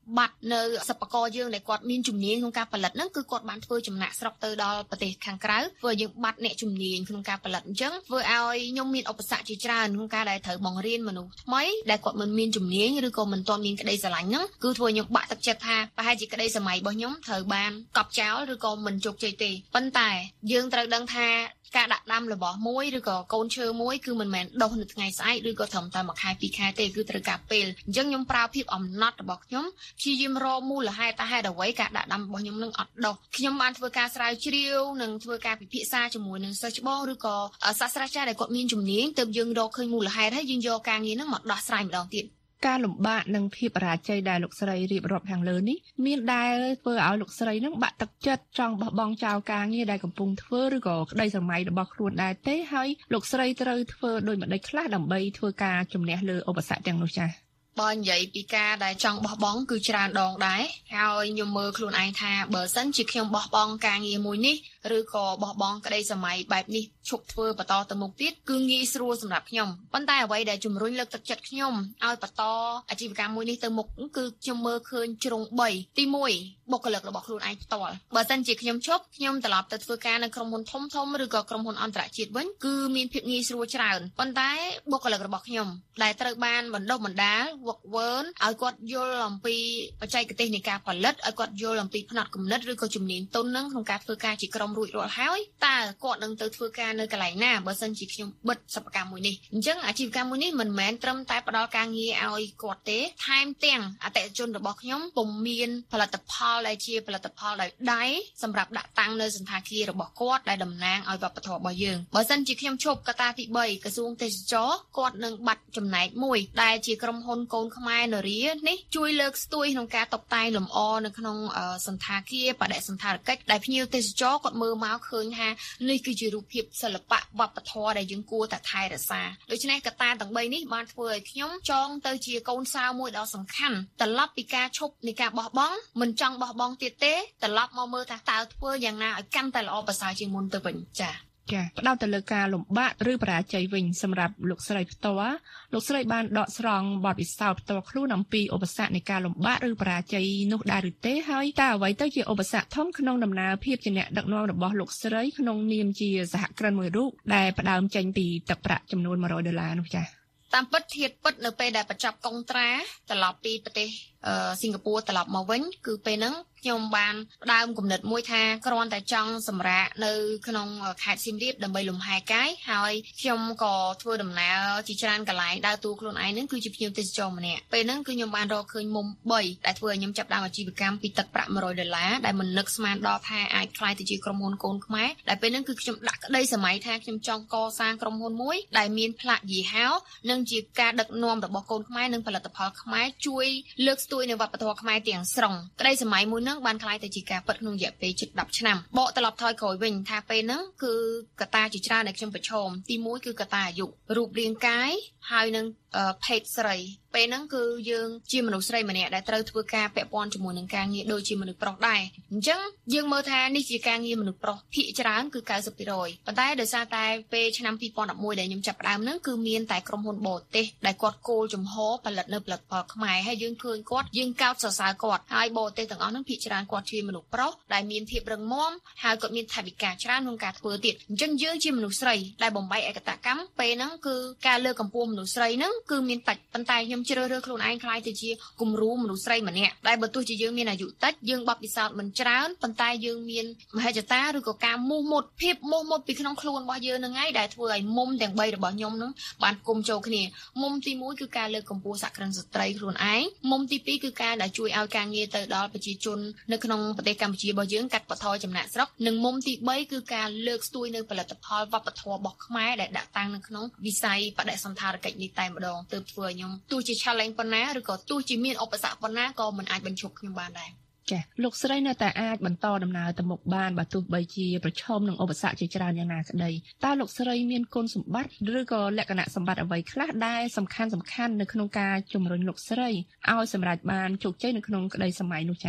បាត់នៅសិប្បករយើងដែលគាត់មានជំនាញក្នុងការផលិតហ្នឹងគឺគាត់បានធ្វើចំណាក់ស្រុកទៅដល់ប្រទេសខាងក្រៅធ្វើឲ្យយើងបាត់អ្នកជំនាញក្នុងការផលិតអញ្ចឹងធ្វើឲ្យខ្ញុំមានឧបសគ្គជាច្រើនក្នុងការដែលត្រូវបង្រៀនមនុស្សថ្មីដែលគាត់មិនមានជំនាញឬក៏មិនទាន់មានក្តីស្រឡាញ់ហ្នឹងគឺធ្វើឲ្យខ្ញុំបាក់ទឹកចិត្តថាប្រហែលជាក្តីសម័យរបស់ខ្ញុំត្រូវបានកប់ចោលឬក៏មិនជោគជ័យទេប៉ុន្តែយើងត្រូវដឹងថាការដាក់ដាំរបស់មួយឬក៏កូនឈើមួយគឺមិនមែនដុះនៅថ្ងៃស្អែកឬក៏ត្រឹមតែមួយខែពីរខែទេគឺត្រូវការពេលអញ្ចឹងខ្ញុំប្រើភាពអំណត់របស់ខ្ញុំព្យាយាមរកមូលហេតុថាហេតុអ្វីការដាក់ដាំរបស់ខ្ញុំនឹងអត់ដុះខ្ញុំបានធ្វើការស្រាវជ្រាវនិងធ្វើការពិភាក្សាជាមួយនឹងសិស្សច្បងឬក៏សាស្ត្រាចារ្យដែលគាត់មានជំនាញទើបយើងរកឃើញមូលហេតុហើយយើងយកការងារហ្នឹងមកដោះស្រាយម្ដងទៀតការលំបាកនិងភាពបរាជ័យដែលលោកស្រីរៀបរាប់ខាងលើនេះមានដែលធ្វើឲ្យលោកស្រីនឹងបាក់ទឹកចិត្តចង់បោះបង់ចោលការងារដែលកំពុងធ្វើឬក៏ក្តីស្រមៃរបស់ខ្លួនដែរទេហើយលោកស្រីត្រូវធ្វើដូចម្តេចខ្លះដើម្បីធ្វើការជំនះលើឧបសគ្គទាំងនោះចា៎បើនិយាយពីការដែលចង់បោះបង់គឺច្រើនដងដែរហើយខ្ញុំមើលខ្លួនឯងថាបើសិនជាខ្ញុំបោះបង់ការងារមួយនេះឬក៏បោះបង់ក្តីសម័យបែបនេះឈប់ធ្វើបន្តទៅមុខទៀតគឺងាយស្រួលសម្រាប់ខ្ញុំប៉ុន្តែអ្វីដែលជំរុញលើកទឹកចិត្តខ្ញុំឲ្យបន្តអាជីវកម្មមួយនេះទៅមុខគឺខ្ញុំមើលឃើញជ្រុងបីទីមួយបុគ្គលិករបស់ខ្លួនឯងផ្ទាល់បើសិនជាខ្ញុំឈប់ខ្ញុំត្រឡប់ទៅធ្វើការនៅក្រុមហ៊ុនធំធំឬក៏ក្រុមហ៊ុនអន្តរជាតិវិញគឺមានភាពងាយស្រួលច្រើនប៉ុន្តែបុគ្គលិករបស់ខ្ញុំដែលត្រូវបានបណ្ដុះបណ្ដាលវឹកវើឲ្យគាត់យល់អំពីបច្ចេកទេសនៃការផលិតឲ្យគាត់យល់អំពីផ្នត់គំនិតឬក៏ជំនាញទុននឹងក្នុងការធ្វើការជាក្រុមរួចរាល់ហើយតើគាត់នឹងទៅធ្វើការនៅកន្លែងណាបើសិនជាខ្ញុំបិទសិប្បកម្មមួយនេះអញ្ចឹងអាជីវកម្មមួយនេះមិនមែនត្រឹមតែផ្ដល់ការងារឲ្យគាត់ទេថែមទាំងអតិថិជនរបស់ខ្ញុំពុំមានផលិតផលដែលជាផលិតផលដោយដៃសម្រាប់ដាក់តាំងនៅសន្តាគាររបស់គាត់ដែលតំណាងឲ្យវប្បធម៌របស់យើងបើសិនជាខ្ញុំឈប់កត្តាទីបីក្រសួងទេសចរគាត់នឹងបាត់ចំណែកមួយដែលជាក្រុមហ៊ុនកូនខ្មែរនរានេះជួយលើកស្ទួយក្នុងការតុបតែងលម្អនៅក្នុងសន្តាគារបដិសណ្ឋារកិច្ចដែលភ្ញៀវទេសចរគាត់មើលមកឃើញថានេះគឺជារូបភាពសិល្បៈវប្បធម៌ដែលយើងគួរតែថែរក្សាដូច្នេះកត្តាទាំងបីនេះបានធ្វើឲ្យខ្ញុំចងទៅជាកូនសោមួយដ៏សំខាន់ត្រឡប់ពីការឈប់នៃការបោះបង់មិនចង់បោះបង់ទៀតទេត្រឡប់មកមើលថាតើធ្វើយ៉ាងណាឲ្យកាន់តែល្អប្រសើរជាងមុនទៅវិញចា៎ចាផ្ដោតទៅលើការលំបាកឬបរាជ័យវិញសម្រាប់លោកស្រីផ្ទាល់លោកស្រីបានដកស្រង់បទពិសោធន៍ផ្ទាល់ខ្លួនអំពីឧបសគ្គនៃការលំបាកឬបរាជ័យនោះដែរឬទេហើយតើអ្វីទៅជាឧបសគ្គធំក្នុងដំណើរភាពជាអ្នកដឹកនាំរបស់លោកស្រីក្នុងនាមជាសហគ្រិនមួយរូបដែលផ្ដើមចេញពីទឹកប្រាក់ចំនួនone hundredដុល្លារនោះចាតាមពិតធៀបពិតនៅពេលដែលបញ្ចប់កុងត្រាត្រឡប់ពីប្រទេសសិង្ហបុរីត្រឡប់មកវិញគឺពេលហ្នឹងខ្ញុំបានផ្ដើមគំនិតមួយថាគ្រាន់តែចង់សម្រាកនៅក្នុងខេត្តសៀមរាបដើម្បីលំហែកាយហើយខ្ញុំក៏ធ្វើដំណើរជាច្រើនកន្លែងដើរតួខ្លួនឯងហ្នឹងគឺជាភ្ញៀវទេសចរម្នាក់ពេលហ្នឹងគឺខ្ញុំបានរកឃើញមុំបីដែលធ្វើឲ្យខ្ញុំចាប់ផ្ដើមអាជីវកម្មពីទឹកប្រាក់one hundredដុល្លារដែលមិននឹកស្មានដល់ថាអាចក្លាយទៅជាក្រុមហ៊ុនកូនខ្មែរដែលពេលហ្នឹងគឺខ្ញុំដាក់ក្តីសម័យថាខ្ញុំចង់កសាងក្រុមហ៊ុនមួយដែលមានផ្លាកយីហោនិងជាការដឹកនាំរបស់កូនខ្មែរនិងផលិតផលខ្មែរជួយលើកស្ទួយនៅវប្បធម៌ខ្មែរទាំងស្រុងក្តីសម័យមួយហ្នឹងបានក្លាយទៅជាការពិតក្នុងរយៈពេលជិតtenឆ្នាំបកត្រឡប់ថយក្រោយវិញថាពេលហ្នឹងគឺកត្តាជាច្រើនដែលខ្ញុំប្រឈមទីមួយគឺកត្តាអាយុរូបរាងកាយហើយនឹងភេទស្រីពេលហ្នឹងគឺយើងជាមនុស្សស្រីម្នាក់ដែលត្រូវធ្វើការពាក់ព័ន្ធជាមួយនឹងការងារដូចជាមនុស្សប្រុសដែរអញ្ចឹងយើងមើលថានេះជាការងារមនុស្សប្រុសភាគច្រើនគឺninety percentប៉ុន្តែដោយសារតែពេលឆ្នាំtwo thousand elevenដែលខ្ញុំចាប់ផ្ដើមហ្នឹងគឺមានតែក្រុមហ៊ុនបរទេសដែលគាត់គោលចំហផលិតនៅផលិតផលខ្មែរហើយយើងឃើញគាត់យើងកោតសរសើរគាត់ហើយបរទេសទាំងអស់ហ្នឹងភាគច្រើនគាត់ជាមនុស្សប្រុសដែលមានភាពរឹងមាំហើយគាត់មានថវិកាច្រើនក្នុងការធ្វើទៀតអញ្ចឹងយើងជាមនុស្សស្រីដែលបំបីឯកតកម្មពេលហ្នឹងគឺការលើកកម្ពស់មនុស្សស្រីហ្នឹងគឺមានតិចប៉ុន្តែខ្ញុំជ្រើសរើសខ្លួនឯងខ្លាយទៅជាគំរូមនុស្សស្រីម្នាក់ដែលបើទោះជាយើងមានអាយុតិចយើងបទពិសោធន៍មិនច្រើនប៉ុន្តែយើងមានមហិច្ឆតាឬក៏ការមោះមុតភាពមោះមុតពីក្នុងខ្លួនរបស់យើងហ្នឹងឯងដែលធ្វើឲ្យមុំទាំងបីរបស់ខ្ញុំហ្នឹងបានគុំចូលគ្នាមុំទីមួយគឺការលើកកម្ពស់សហគ្រិនស្ត្រីខ្លួនឯងមុំទីពីរគឺការដែលជួយឲ្យការងារទៅដល់ប្រជាជននៅក្នុងប្រទេសកម្ពុជារបស់យើងកាត់បន្ថយចំណាកស្រុកនិងមុំទីបីគឺការលើកស្ទួយនៅផលិតផលវប្បធម៌របស់ខ្មែរដែលដាក់តាំងនៅក្នុងវិស័យបដិសណ្ឋារកិច្ចនេះតែម្ដងទើបធ្វើឲ្យខ្ញុំទោះជា challenge ប៉ុណ្ណាឬក៏ទោះជាមានឧបសគ្គប៉ុណ្ណាក៏មិនអាចបញ្ឈប់ខ្ញុំបានដែរចា៎លោកស្រីនៅតែអាចបន្តដំណើរទៅមុខបានបើទោះបីជាប្រឈមនឹងឧបសគ្គជាច្រើនយ៉ាងណាក្តីតើលោកស្រីមានគុណសម្បត្តិឬក៏លក្ខណៈសម្បត្តិអ្វីខ្លះដែលសំខាន់សំខាន់នៅក្នុងការជំរុញលោកស្រីឲ្យសម្រេចបានជោគជ័យនៅក្នុងក្តីសម័យនោះចា៎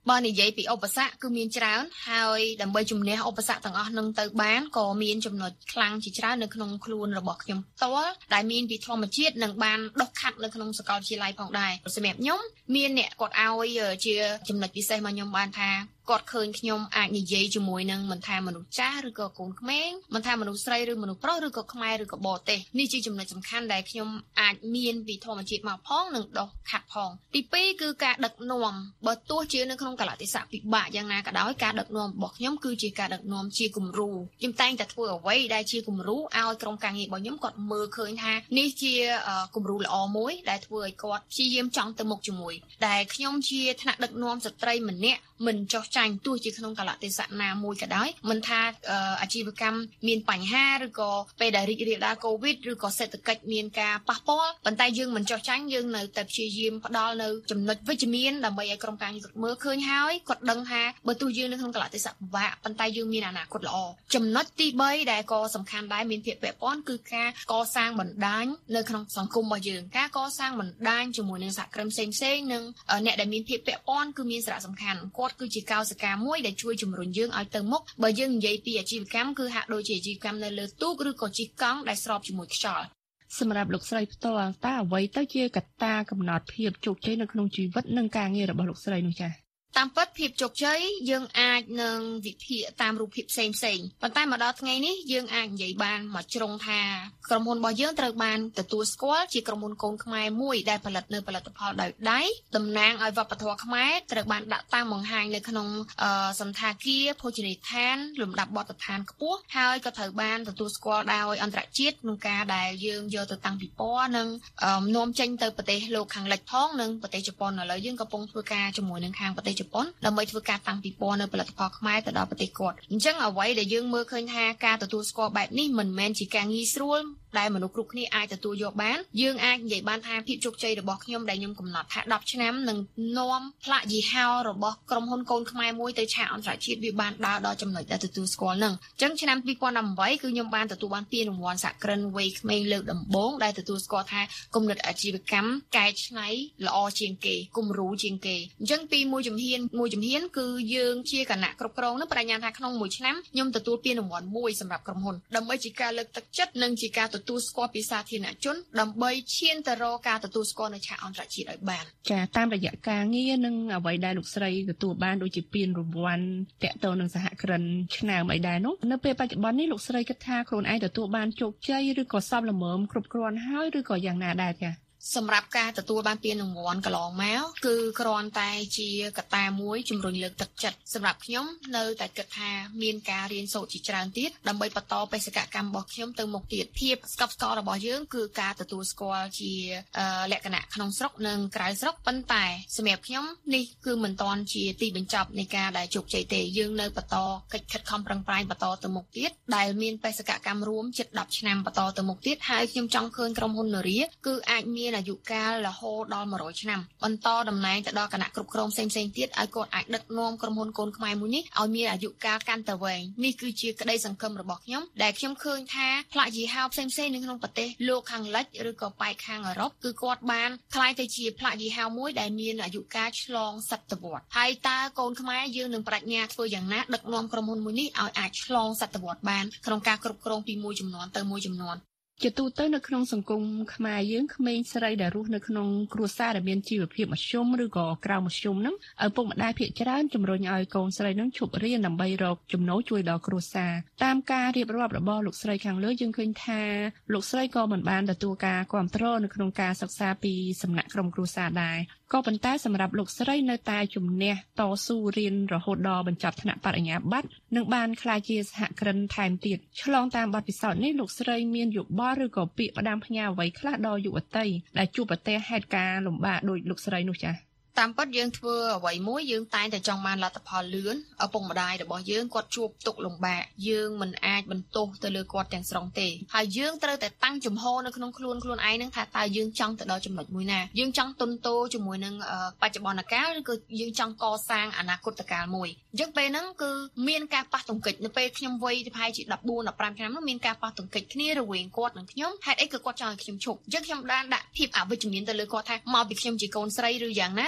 បើនិយាយពីឧបសគ្គគឺមានច្រើនហើយដើម្បីជំនះឧបសគ្គទាំងអស់នឹងទៅបានក៏មានចំណុចខ្លាំងជាច្រើននៅក្នុងខ្លួនរបស់ខ្ញុំផ្ទាល់ដែលមានពីធម្មជាតិនិងបានដុសខាត់នៅក្នុងសាកលវិទ្យាល័យផងដែរសម្រាប់ខ្ញុំមានអ្នកគាត់ឲ្យជាចំណុចពិសេសមកខ្ញុំបានថាគាត់ឃើញខ្ញុំអាចនិយាយជាមួយនឹងមិនថាមនុស្សចាស់ឬក៏កូនក្មេងមិនថាមនុស្សស្រីឬមនុស្សប្រុសឬក៏ខ្មែរឬក៏បរទេសនេះជាចំណុចសំខាន់ដែលខ្ញុំអាចមានពីធម្មជាតិមកផងនិងដុសខាត់ផងទីពីរគឺការដឹកនាំបើទោះជានៅក្នុងកលៈទេសៈពិបាកយ៉ាងណាក៏ដោយការដឹកនាំរបស់ខ្ញុំគឺជាការដឹកនាំជាគំរូខ្ញុំតែងតែធ្វើអ្វីដែលជាគំរូឲ្យក្រុមការងាររបស់ខ្ញុំគាត់មើលឃើញថានេះជាគំរូល្អមួយដែលធ្វើឲ្យគាត់ព្យាយាមចង់ទៅមុខជាមួយដែលខ្ញុំជាថ្នាក់ដឹកនាំស្ត្រីម្នាក់មិនចោះចាញ់ទោះជាក្នុងកលៈទេសៈណាមួយក៏ដោយមិនថាអាជីវកម្មមានបញ្ហាឬក៏ពេលដែលរីករាលដាលកូវីដឬក៏សេដ្ឋកិច្ចមានការប៉ះពាល់ប៉ុន្តែយើងមិនចោះចាញ់យើងនៅតែព្យាយាមផ្ដល់នៅចំណុចវិជ្ជមានដើម្បីឲ្យក្រុមការងារគាត់មើលឃើញហើយគាត់ដឹងថាបើទោះយើងនៅក្នុងកលៈទេសៈពិបាកប៉ុន្តែយើងមានអនាគតល្អចំណុចទីបីដែលក៏សំខាន់ដែរមានភាពពាក់ព័ន្ធគឺការកសាងបណ្ដាញនៅក្នុងសង្គមរបស់យើងការកសាងបណ្ដាញជាមួយនឹងសហគ្រិនផ្សេងៗនិងអ្នកដែលមានភាពពាក់ព័ន្ធគឺមានសារៈសំខាន់គាត់គឺជាកោសិកាមួយដែលជួយជំរុញយើងឲ្យទៅមុខបើយើងនិយាយពីអាជីវកម្មគឺហាក់ដូចជាអាជីវកម្មនៅលើទូកឬក៏ជិះកង់ដែលស្របជាមួយខ្យល់សម្រាប់លោកស្រីផ្ទាល់តើអ្វីទៅជាកត្តាកំណត់ភាពជោគជ័យនៅក្នុងជីវិតនិងការងាររបស់លោកស្រីនោះចា៎តាមពិតភាពជោគជ័យយើងអាចនឹងវិភាគតាមរូបភាពផ្សេងផ្សេងប៉ុន្តែមកដល់ថ្ងៃនេះយើងអាចនិយាយបានមកជ្រុងថាក្រុមហ៊ុនរបស់យើងត្រូវបានទទួលស្គាល់ជាក្រុមហ៊ុនកូនខ្មែរមួយដែលផលិតនៅផលិតផលដោយដៃតំណាងឲ្យវប្បធម៌ខ្មែរត្រូវបានដាក់តាំងបង្ហាញនៅក្នុងសន្តាគារភោជនីយដ្ឋានលំដាប់បទដ្ឋានខ្ពស់ហើយក៏ត្រូវបានទទួលស្គាល់ដោយអន្តរជាតិក្នុងការដែលយើងយកទៅតាំងពិព័រណ៍និងនាំចេញទៅប្រទេសលោកខាងលិចផងនិងប្រទេសជប៉ុនឥឡូវយើងកំពុងធ្វើការជាមួយនឹងខាងប្រទេសជប៉ុនដើម្បីធ្វើការតាំងពិព័រណ៍នៅផលិតផលខ្មែរទៅដល់ប្រទេសគាត់អញ្ចឹងអ្វីដែលយើងមើលឃើញថាការទទួលស្គាល់បែបនេះមិនមែនជាការងាយស្រួលដែលមនុស្សគ្រប់គ្នាអាចទទួលយកបានយើងអាចនិយាយបានថាភាពជោគជ័យរបស់ខ្ញុំដែលខ្ញុំកំណត់ថាដប់ឆ្នាំនឹងនាំផ្លាកយីហោរបស់ក្រុមហ៊ុនកូនខ្មែរមួយទៅឆាកអន្តរជាតិវាបានដើរដល់ចំណុចដែលទទួលស្គាល់នឹងអញ្ចឹងឆ្នាំពីរពាន់ដប់ប្រាំគឺខ្ញុំបានទទួលបានពានរង្វាន់សហគ្រិនវ័យក្មេងលើកដំបូងដែលទទួលស្គាល់ថាគំនិតអាជីវកម្មកែច្នៃល្អជាងគេគំរូជាងគេអញ្ចឹងពីមួយជំហានមួយជំហានគឺយើងជាគណៈគ្រប់គ្រងនឹងបញ្ញាថាក្នុងមួយឆ្នាំខ្ញុំទទួលពានរង្វាន់មួយសម្រាប់ក្រុមហ៊ុនដើម្បីជាការលើកទឹកចិត្តនិងជាការទទួលស្គាល់ពីសាធារណជនដើម្បីឈានទៅរកការទទួលស្គាល់នៅឆាកអន្តរជាតិឲ្យបានចាតាមរយៈការងារនិងអ្វីដែលលោកស្រីទទួលបានដូចជាពានរង្វាន់តាក់ទងនឹងសហគ្រិនឆ្នើមអីដែរនោះនៅពេលបច្ចុប្បន្ននេះលោកស្រីគិតថាខ្លួនឯងទទួលបានជោគជ័យឬក៏សមល្មមគ្រប់គ្រាន់ហើយឬក៏យ៉ាងណាដែរចាសម្រាប់ការទទួលបានពានរង្វាន់កន្លងមកគឺគ្រាន់តែជាកត្តាមួយជំរុញលើកទឹកចិត្តសម្រាប់ខ្ញុំនៅតែគិតថាមានការរៀនសូត្រជាច្រើនទៀតដើម្បីបន្តបេសកកម្មរបស់ខ្ញុំទៅមុខទៀតភាពស្កប់ស្កល់របស់យើងគឺការទទួលស្គាល់ជាលក្ខណៈក្នុងស្រុកនិងក្រៅស្រុកប៉ុន្តែសម្រាប់ខ្ញុំនេះគឺមិនទាន់ជាទីបញ្ចប់នៃការដែលជោគជ័យទេយើងនៅបន្តកិច្ចខិតខំប្រឹងប្រែងបន្តទៅមុខទៀតដែលមានបេសកកម្មរួមជិតដប់ឆ្នាំបន្តទៅមុខទៀតហើយខ្ញុំចង់ឃើញក្រុមហ៊ុននារីគឺអាចមានអាយុកាលរហូតដល់មួយរយឆ្នាំបន្តតំណែងទៅដល់គណៈគ្រប់គ្រងផ្សេងៗទៀតឲ្យគាត់អាចដឹកនាំក្រុមហ៊ុនកូនខ្មែរមួយនេះឲ្យមានអាយុកាលកាន់តែវែងនេះគឺជាក្តីសង្ឃឹមរបស់ខ្ញុំដែលខ្ញុំឃើញថាផ្លាកយីហោផ្សេងៗនៅក្នុងប្រទេសលោកខាងលិចឬក៏ប៉ែកខាងអឺរ៉ុបគឺគាត់បានក្លាយទៅជាផ្លាកយីហោមួយដែលមានអាយុកាលឆ្លងសតវត្សហើយតើកូនខ្មែរយើងនឹងប្រាជ្ញាធ្វើយ៉ាងណាដឹកនាំក្រុមហ៊ុនមួយនេះឲ្យអាចឆ្លងសតវត្សបានក្នុងការគ្រប់គ្រងពីមួយចំនួនទៅមួយចំនួនជាទូទៅនៅក្នុងសង្គមខ្មែរយើងក្មេងស្រីដែលរស់នៅក្នុងគ្រួសារដែលមានជីវភាពមធ្យមឬក៏ក្រៅមធ្យមហ្នឹងឪពុកម្ដាយភាគច្រើនជំរុញឲ្យកូនស្រីហ្នឹងឈប់រៀនដើម្បីរកចំណូលជួយដល់គ្រួសារតាមការរៀបរាប់របស់លោកស្រីខាងលើយើងឃើញថាលោកស្រីក៏មិនបានទទួលការគាំទ្រនៅក្នុងការសិក្សាពីសំណាក់ក្រុមគ្រួសារដែរក៏ប៉ុន្តែសម្រាប់លោកស្រីនៅតែជំនះតស៊ូរៀនរហូតដល់បញ្ចប់ថ្នាក់បរិញ្ញាបត្រនិងបានក្លាយជាសហគ្រិនថែមទៀតឆ្លងតាមបទពិសោធន៍នេះលោកស្រីមានយោបល់ឬក៏ពាក្យផ្ដាំផ្ញើអ្វីខ្លះដល់យុវតីដែលជួបប្រទះហេតុការណ៍លំបាកដោយលោកស្រីនោះចា៎តាមពិតយើងធ្វើអ្វីមួយយើងតែងតែចង់បានលទ្ធផលលឿនឪពុកម្ដាយរបស់យើងគាត់ជួបទុក្ខលំបាកយើងមិនអាចបន្ទោសទៅលើគាត់ទាំងស្រុងទេហើយយើងត្រូវតែតាំងចំហនៅក្នុងខ្លួនខ្លួនឯងនឹងថាតើយើងចង់ទៅដល់ចំណុចមួយណាយើងចង់ទន់ទោជាមួយនឹងបច្ចុប្បន្នកាលឬក៏យើងចង់កសាងអនាគតកាលមួយអញ្ចឹងពេលហ្នឹងគឺមានការប៉ះទង្គិចនៅពេលខ្ញុំវ័យប្រហែលជាដប់បួនដប់ប្រាំឆ្នាំនោះមានការប៉ះទង្គិចគ្នារវាងគាត់និងខ្ញុំហេតុអីក៏គាត់ចង់ឲ្យខ្ញុំឈប់អញ្ចឹងខ្ញុំបានដាក់ភាពអវិជ្ជមានទៅលើគាត់ថាមកពីខ្ញុំជាកូនស្រីឬយ៉ាងណា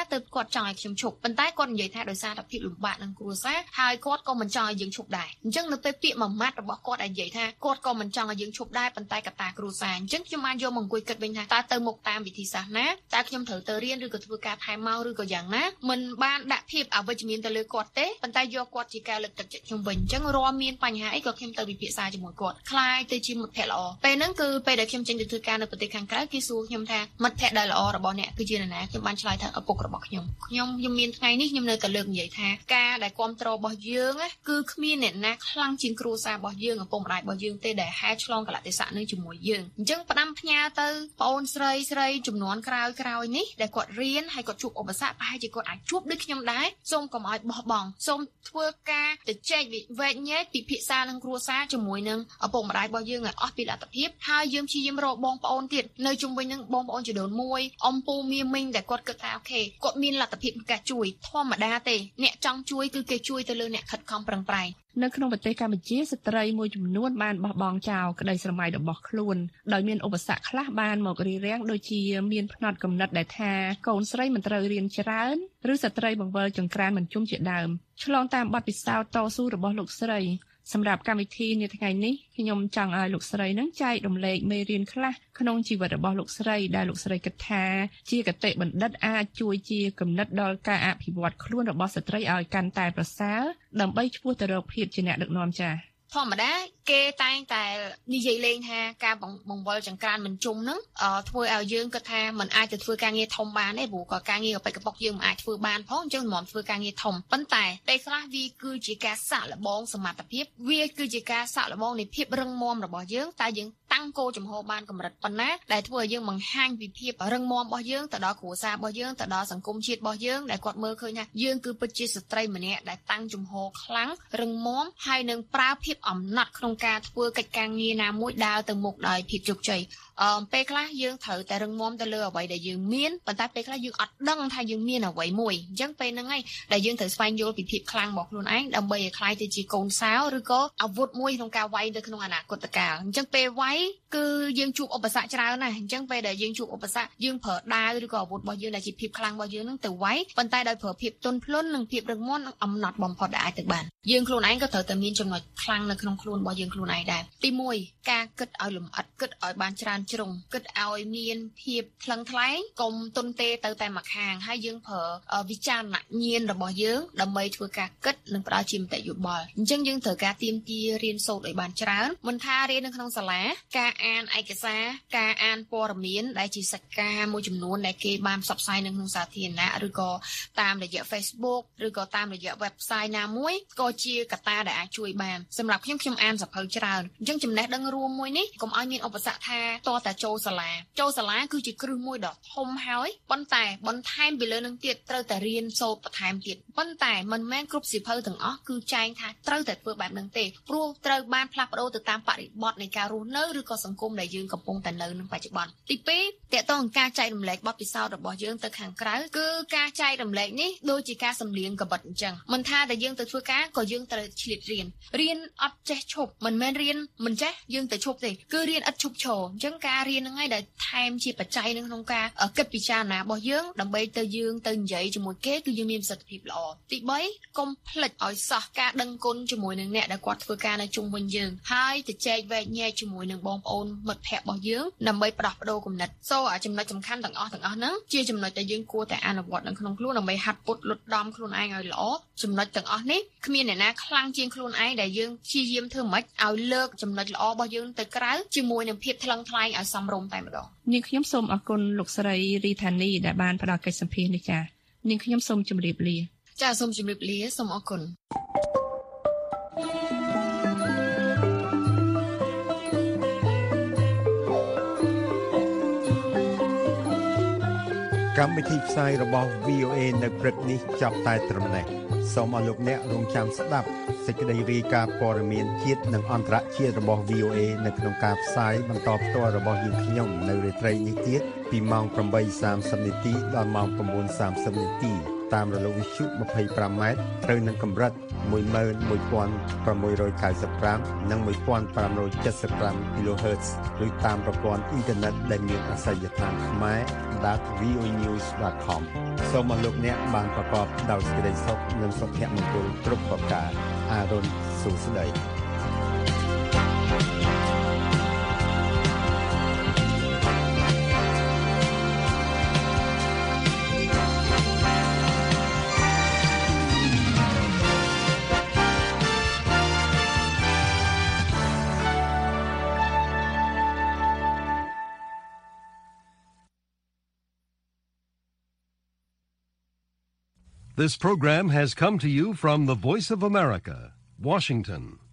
ទើបគាត់ចង់ឲ្យខ្ញុំឈប់ប៉ុន្តែគាត់និយាយថាដោយសារតែភាពលំបាកក្នុងគ្រួសារហើយគាត់ក៏មិនចង់ឲ្យយើងឈប់ដែរអញ្ចឹងនៅពេលពាក្យមួយម៉ាត់របស់គាត់ឲ្យនិយាយថាគាត់ក៏មិនចង់ឲ្យយើងឈប់ដែរប៉ុន្តែកត្តាគ្រួសារអញ្ចឹងខ្ញុំបានយកមកអង្គុយគិតវិញថាតើទៅមុខតាមវិធីសាស្ត្រណាតើខ្ញុំត្រូវទៅរៀនឬក៏ធ្វើការថែមមកឬក៏យ៉ាងណាមិនបានដាក់ភាពអវិជ្ជមានទៅលើគាត់ទេប៉ុន្តែយកគាត់ជាការលើកទឹកចិត្តខ្ញុំវិញអញ្ចឹងរាល់មានបញ្ហាអីក៏ខ្ញុំទៅពិភាក្សាជាមួយគាត់ខ្លាយទៅជាមិត្តភក្តិល្អពេលហ្នឹងគឺពេលដែលខ្ញុំចេញទៅធ្វើការនៅប្រទេសខាងក្រៅគេសួរខ្ញុំថាមិត្តភក្តិដែលល្អរបស់អ្នកគឺជានរណាខ្ញុំបានឆ្លើយថាឪពុករបស់ខ្ញុំខ្ញុំខ្ញុំមានថ្ងៃនេះខ្ញុំនៅតែលើកនិយាយថាការដែលគ្រប់គ្រងរបស់យើងគឺគ្មានអ្នកណាខ្លាំងជាងគ្រួសាររបស់យើងឪពុកម្ដាយរបស់យើងទេដែលហែឆ្លងកលៈទេសៈនឹងជាមួយយើងអញ្ចឹងផ្ដាំផ្ញើទៅបងអូនស្រីស្រីចំនួនក្រោយក្រោយនេះដែលគាត់រៀនហើយគាត់ជួបឧបសគ្គប្រហែលជាគាត់អាចជួបដូចខ្ញុំដែរសូមកុំឲ្យបោះបង់សូមធ្វើការទៅចែកវែកញែកពិភាក្សានឹងគ្រួសារជាមួយនឹងឪពុកម្ដាយរបស់យើងឲ្យអស់ពីលទ្ធភាពហើយយើងព្យាយាមរកបងប្អូនទៀតនៅជុំវិញនឹងបងប្អូនជីដូនមួយអំពូមីមីងដែលគាត់គិតថាអូខេគាត់មានលទ្ធភាពក្នុងការជួយធម្មតាទេអ្នកចង់ជួយគឺគេជួយទៅលើអ្នកខិតខំប្រឹងប្រែងនៅក្នុងប្រទេសកម្ពុជាស្ត្រីមួយចំនួនបានបោះបង់ចោលក្តីស្រមៃរបស់ខ្លួនដោយមានឧបសគ្គខ្លះបានមករារាំងដូចជាមានផ្នត់គំនិតដែលថាកូនស្រីមិនត្រូវរៀនច្រើនឬស្ត្រីបង្វិលចង្ក្រានមិនជុំជាដើមឆ្លងតាមបទពិសោធន៍តស៊ូរបស់លោកស្រីសម្រាប់កម្មវិធីនាថ្ងៃនេះខ្ញុំចង់ឲ្យលោកស្រីនឹងចែករំលែកមេរៀនខ្លះក្នុងជីវិតរបស់លោកស្រីដែលលោកស្រីគិតថាជាគតិបណ្ឌិតអាចជួយជាគំនិតដល់ការអភិវឌ្ឍខ្លួនរបស់ស្ត្រីឲ្យកាន់តែប្រសើរដើម្បីឆ្ពោះទៅរកភាពជាអ្នកដឹកនាំចា៎ធម្មតាគេតែងតែនិយាយលេងថាការបង្វិលចង្ក្រានមិនជុំហ្នឹងធ្វើឲ្យយើងគិតថាมันអាចទៅធ្វើការងារធំបានទេព្រោះក៏ការងារអបិកបុកយើងមិនអាចធ្វើបានផងអញ្ចឹងមិនធ្វើការងារធំប៉ុន្តែពេលខ្លះវាគឺជាការសាក់លបងសមត្ថភាពវាគឺជាការសាក់លបងនៃភាពរឹងមាំរបស់យើងតែយើងតាំងគោលចំហបានកម្រិតប៉ុណ្ណាដែលធ្វើឲ្យយើងបង្ហាញពីភាពរឹងមាំរបស់យើងទៅដល់គ្រួសាររបស់យើងទៅដល់សង្គមជាតិរបស់យើងដែលគាត់មើលឃើញថាយើងគឺពិតជាស្ត្រីម្នាក់ដែលតាំងចំហខ្លាំងរឹងមាំហើយនឹងប្រើភាពអំណត់ក្នុងការធ្វើកិច្ចការងារណាមួយដើរទៅមុខដោយភាពជោគជ័យអឺពេលខ្លះយើងត្រូវតែរឹងមាំទៅលើអ្វីដែលយើងមានប៉ុន្តែពេលខ្លះយើងអត់ដឹងថាយើងមានអ្វីមួយអញ្ចឹងពេលហ្នឹងហើយដែលយើងត្រូវស្វែងយល់ពីភាពខ្លាំងរបស់ខ្លួនឯងដើម្បីឲ្យក្លាយទៅជាកូនសោឬក៏អាវុធមួយក្នុងការវាយទៅក្នុងអនាគតកាលអញ្ចឹងពេលវាយគឺយើងជួបឧបសគ្គច្រើនណាស់អញ្ចឹងពេលដែលយើងជួបឧបសគ្គយើងប្រើដាវឬក៏អាវុធរបស់យើងដែលជាភាពខ្លាំងរបស់យើងហ្នឹងទៅវាយប៉ុន្តែដោយប្រើភាពទន់ភ្លន់និងភាពរឹងមាំនិងអំណត់បំផុតដែលអាចទៅបានយើងខ្លួនឯងក៏ត្រូវតែមានចំណុចខ្លាំងនៅក្នុងខ្លួនរបស់យើងខ្លួនឯងដែរទីមួយការគិតឲ្យលម្អិតគិតឲ្យបានច្រើនជ្រុងគិតឲ្យមានភាពថ្លឹងថ្លែងកុំទុនទេទៅតែមួយខាងហើយយើងប្រើវិចារណញ្ញាណរបស់យើងដើម្បីធ្វើការគិតនិងផ្ដល់ជាមតិយោបល់អញ្ចឹងយើងត្រូវការទៀមទារៀនសូត្រឲ្យបានច្រើនមិនថារៀននៅក្នុងសាលាការអានឯកសារការអានព័ត៌មានដែលជាសាច់ការមួយចំនួនដែលគេបានផ្សព្វផ្សាយនៅក្នុងសាធារណៈឬក៏តាមរយៈ Facebook ឬក៏តាមរយៈ website ណាមួយក៏ជាកត្តាដែលអាចជួយបានសម្រាប់ខ្ញុំខ្ញុំអានសៀវភៅច្រើនអញ្ចឹងចំណេះដឹងរួមមួយនេះកុំឲ្យមានឧបសគ្គថាតតែចូលសាលាចូលសាលាគឺជាគ្រឹះមួយដ៏ធំហើយប៉ុន្តែបន្ថែមពីលើនឹងទៀតត្រូវតែរៀនសូត្របន្ថែមទៀតប៉ុន្តែមិនមែនគ្រប់សៀវភៅទាំងអស់គឺចែងថាត្រូវតែធ្វើបែបហ្នឹងទេព្រោះត្រូវបានផ្លាស់ប្ដូរទៅតាមបរិបទនៃការរស់នៅឬក៏សង្គមដែលយើងកំពុងតែនៅក្នុងបច្ចុប្បន្នទីពីរតកតងការចែករំលែកបទពិសោធន៍របស់យើងទៅខាងក្រៅគឺការចែករំលែកនេះដូចជាការសម្លៀងកបិតអញ្ចឹងមិនថាតែយើងទៅធ្វើការក៏យើងត្រូវឆ្លៀតរៀនរៀនអត់ចេះឈប់មិនមែនរៀនមិនចេះយើងទៅឈប់ទេគឺរៀនឥតឈប់ឈរអញ្ចឹងការរៀនហ្នឹងឯងដែលថែមជាបច្ច័យនៅក្នុងការគិតពិចារណារបស់យើងដើម្បីទៅយើងទៅនិយាយជាមួយគេគឺយើងមានប្រសិទ្ធភាពល្អទីបីកុំភ្លេចឲ្យសោះការដឹងគុណជាមួយនឹងអ្នកដែលគាត់ធ្វើការនៅជុំវិញយើងហើយទៅចែកវែកញែកជាមួយនឹងបងប្អូនមិត្តភ័ក្តិរបស់យើងដើម្បីផ្ដោះប្ដូរគំនិតសូចំណុចសំខាន់ទាំងអស់ទាំងអស់ហ្នឹងជាចំណុចដែលយើងគួរតែអនុវត្តនៅក្នុងខ្លួនដើម្បីហាត់ពុតលុតដំខ្លួនឯងឲ្យល្អចំណុចទាំងអស់នេះគ្មានអ្នកណាខ្លាំងជាងខ្លួនឯងដែលយើងព្យាយាមធ្វើម៉េចឲ្យលើកចំណុចល្អរបស់យើងទៅក្រៅជាមួយនឹងភាពថ្លឹងថ្លែងឲ្យសមរម្យតែម្ដងនាងខ្ញុំសូមអរគុណលោកស្រីរីថានីដែលបានផ្ដល់កិច្ចសម្ភាសន៍នេះចា៎នាងខ្ញុំសូមជម្រាបលាចាសូមជម្រាបលាសូមអរគុណកម្មវិធីផ្សាយរបស់ វី អូ អេ នៅព្រឹកនេះចប់តែត្រឹមនេះសូមអរលោកអ្នករងចាំស្ដាប់សេចក្តីរាយការណ៍ព័ត៌មានជាតិនិងអន្តរជាតិរបស់ វី អូ អេ នៅក្នុងការផ្សាយបន្តផ្ទាល់របស់យើងខ្ញុំនៅរាត្រីនេះទៀតពីម៉ោង ប្រាំបីសាមសិប នាទីដល់ម៉ោង ៩ សាមសិប នាទីតាមរលកវិទ្យុ ยี่สิบห้า ម៉ែត្រត្រូវនឹងកម្រិត một một sáu chínห้า និង một five seven five គីឡូហឺតซ์ ឬតាមប្រព័ន្ធអ៊ីនធឺណិតដែលមានអាសយដ្ឋាន ខ្មែរ ដត វី អូ ញូស ដត ខម សូមអរលោកអ្នកបានប្រកបដោយសេចក្តីសុខនិងសុភមង្គលគ្រប់ប្រការអារុនសុស្ដី This program has come to you from the Voice of America, Washington.